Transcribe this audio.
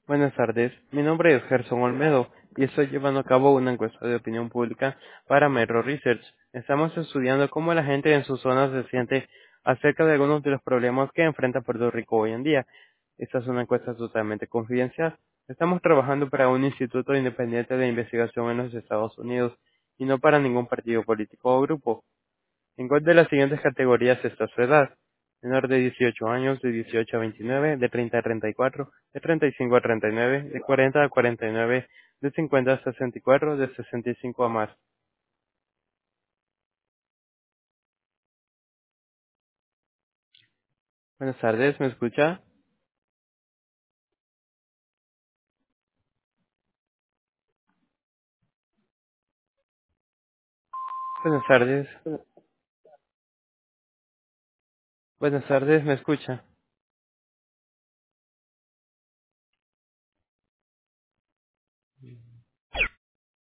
Buenas tardes, mi nombre es Gerson Olmedo y estoy llevando a cabo una encuesta de opinión pública para Metro Research. Estamos estudiando cómo la gente en sus zonas se siente acerca de algunos de los problemas que enfrenta Puerto Rico hoy en día. Esta es una encuesta totalmente confidencial. Estamos trabajando para un instituto independiente de investigación en los Estados Unidos y no para ningún partido político o grupo. ¿En cuál de las siguientes categorías está su edad? Menor de 18 años, de 18 a 29, de 30 a 34, de 35 a 39, de 40 a 49, de 50 a 64, de 65 a más. Buenas tardes, ¿me escucha? Buenas tardes. Buenas tardes, ¿me escucha?